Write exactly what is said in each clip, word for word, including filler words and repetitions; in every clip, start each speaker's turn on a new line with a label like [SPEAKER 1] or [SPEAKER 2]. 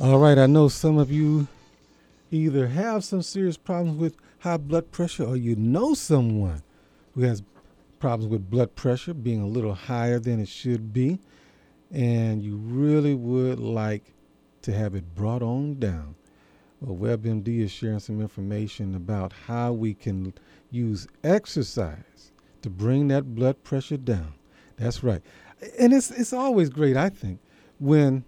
[SPEAKER 1] All right, I know some of you either have some serious problems with high blood pressure or you know someone who has problems with blood pressure being a little higher than it should be, and you really would like to have it brought on down. Well, WebMD is sharing some information about how we can use exercise to bring that blood pressure down. That's right. And it's it's always great, I think, when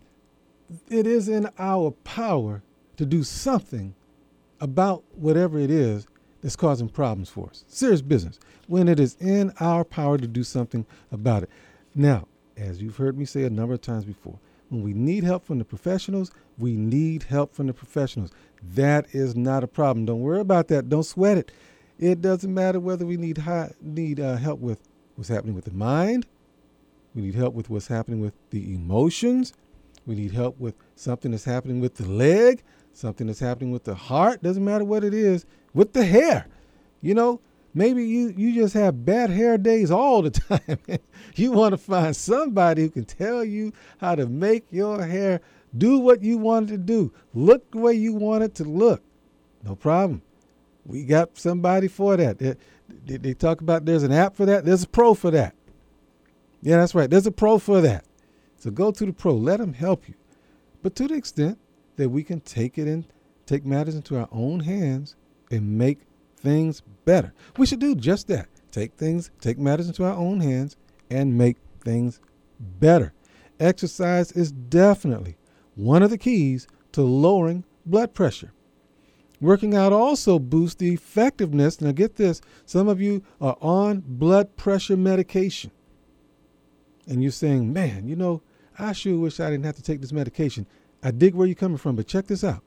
[SPEAKER 1] it is in our power to do something about whatever it is that's causing problems for us. Serious business. When it is in our power to do something about it. Now, as you've heard me say a number of times before, when we need help from the professionals, we need help from the professionals. That is not a problem. Don't worry about that. Don't sweat it. It doesn't matter whether we need high, need uh, help with what's happening with the mind. We need help with what's happening with the emotions. We need help with something that's happening with the leg, something that's happening with the heart. Doesn't matter what it is. With the hair. You know, maybe you, you just have bad hair days all the time. You want to find somebody who can tell you how to make your hair do what you want it to do. Look the way you want it to look. No problem. We got somebody for that. They, they, they talk about there's an app for that. There's a pro for that. Yeah, that's right. There's a pro for that. So go to the pro. Let them help you. But to the extent that we can take it and take matters into our own hands and make things better, we should do just that. Take things, take matters into our own hands and make things better. Exercise is definitely one of the keys to lowering blood pressure. Working out also boosts the effectiveness. Now get this, some of you are on blood pressure medication. And you're saying, man, you know, I sure wish I didn't have to take this medication. I dig where you're coming from, but check this out.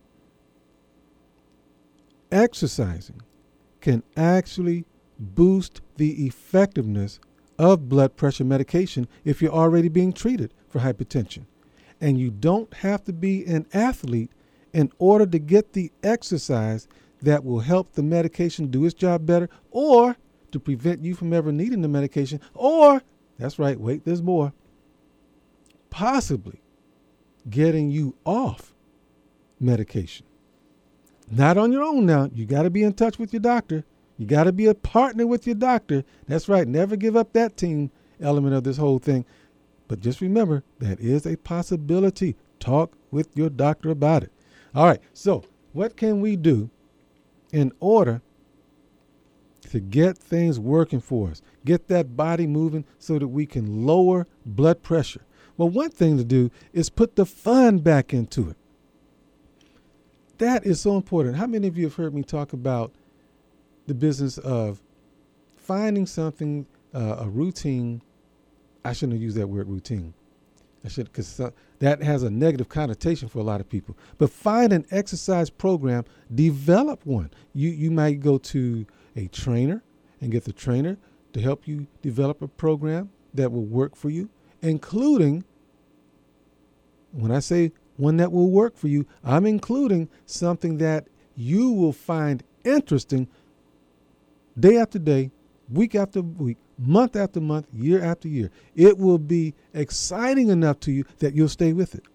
[SPEAKER 1] Exercising can actually boost the effectiveness of blood pressure medication if you're already being treated for hypertension. And you don't have to be an athlete in order to get the exercise that will help the medication do its job better, or to prevent you from ever needing the medication, or, that's right, wait, there's more, possibly getting you off medication. Not on your own now. You got to be in touch with your doctor. You got to be a partner with your doctor. That's right. Never give up that team element of this whole thing. But just remember, that is a possibility. Talk with your doctor about it. All right. So what can we do in order to get things working for us? Get that body moving so that we can lower blood pressure. Well, one thing to do is put the fun back into it. That is so important. How many of you have heard me talk about the business of finding something, uh, a routine? I shouldn't have used that word routine. I should, because uh, that has a negative connotation for a lot of people. But find an exercise program, develop one. You you might go to a trainer and get the trainer to help you develop a program that will work for you, including, when I say one that will work for you, I'm including something that you will find interesting day after day, week after week, month after month, year after year. It will be exciting enough to you that you'll stay with it.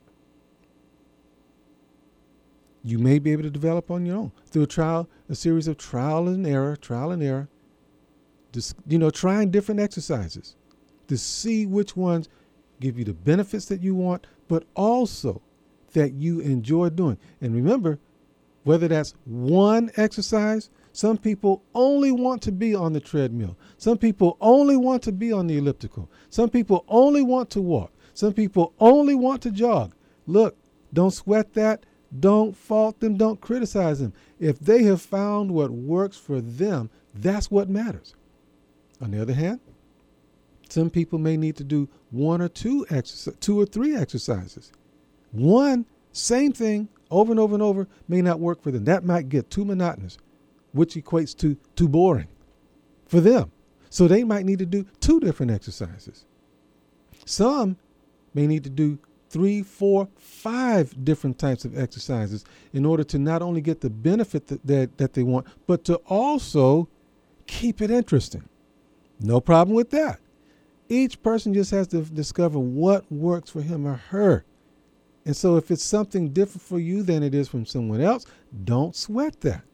[SPEAKER 1] You may be able to develop on your own through a trial, a series of trial and error, trial and error, just, you know, trying different exercises to see which ones give you the benefits that you want, but also that you enjoy doing. And remember, whether that's one exercise, some people only want to be on the treadmill. Some people only want to be on the elliptical. Some people only want to walk. Some people only want to jog. Look, don't sweat that. Don't fault them. Don't criticize them. If they have found what works for them, that's what matters. On the other hand, some people may need to do one or two exercise, two or three exercises. One, same thing over and over and over may not work for them. That might get too monotonous, which equates to too boring for them. So they might need to do two different exercises. Some may need to do three, four, five different types of exercises in order to not only get the benefit that, that, that they want, but to also keep it interesting. No problem with that. Each person just has to discover what works for him or her. And so if it's something different for you than it is from someone else, don't sweat that.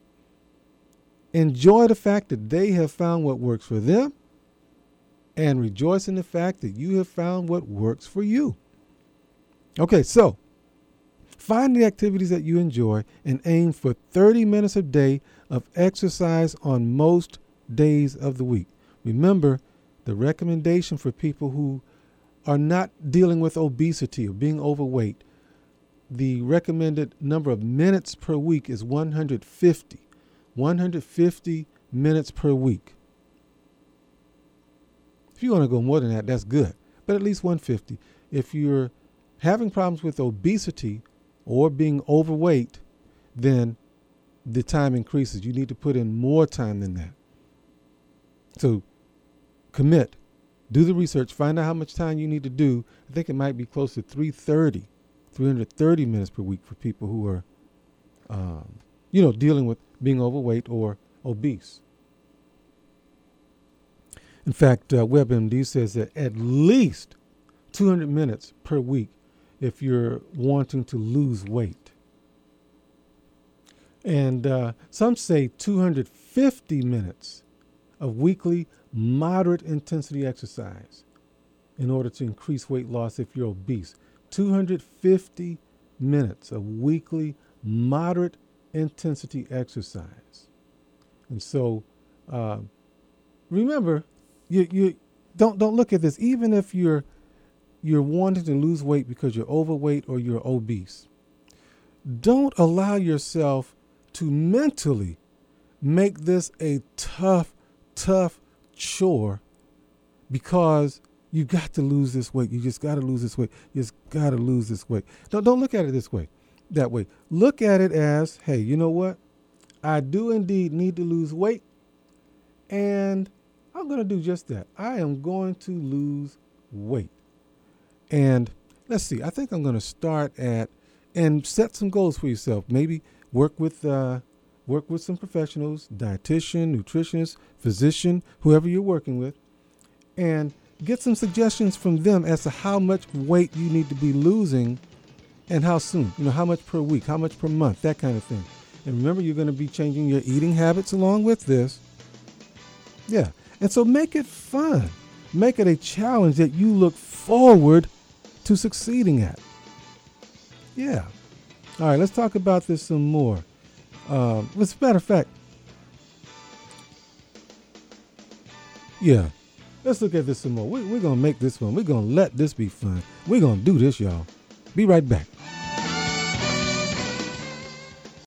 [SPEAKER 1] Enjoy the fact that they have found what works for them, and rejoice in the fact that you have found what works for you. Okay, so find the activities that you enjoy and aim for thirty minutes a day of exercise on most days of the week. Remember, the recommendation for people who are not dealing with obesity or being overweight, the recommended number of minutes per week is one hundred fifty. one hundred fifty minutes per week. If you want to go more than that, that's good. But at least one hundred fifty. If you're having problems with obesity or being overweight, then the time increases. You need to put in more time than that. So commit. Do the research. Find out how much time you need to do. I think it might be close to three thirty, three hundred thirty minutes per week for people who are, um, you know, dealing with being overweight or obese. In fact, uh, WebMD says that at least two hundred minutes per week if you're wanting to lose weight. And uh, some say two hundred fifty minutes of weekly moderate intensity exercise in order to increase weight loss if you're obese. two hundred fifty minutes of weekly moderate intensity exercise. And so uh, remember, you you don't don't look at this. Even if you're you're wanting to lose weight because you're overweight or you're obese, don't allow yourself to mentally make this a tough, tough chore because you got to lose this weight. You just got to lose this weight. You just got to lose this weight. Don't don't look at it this way, that way. Look at it as, hey, you know what? I do indeed need to lose weight, and I'm going to do just that. I am going to lose weight. And let's see, I think I'm going to start at, and set some goals for yourself. Maybe work with uh, work with some professionals, dietitian, nutritionist, physician, whoever you're working with, and get some suggestions from them as to how much weight you need to be losing and how soon. You know, how much per week, how much per month, that kind of thing. And remember, you're going to be changing your eating habits along with this. Yeah. And so make it fun. Make it a challenge that you look forward to succeeding at. Yeah. All right, let's talk about this some more. Um, as a matter of fact, yeah, let's look at this some more. We, we're going to make this fun. We're going to let this be fun. We're going to do this, y'all. Be right back.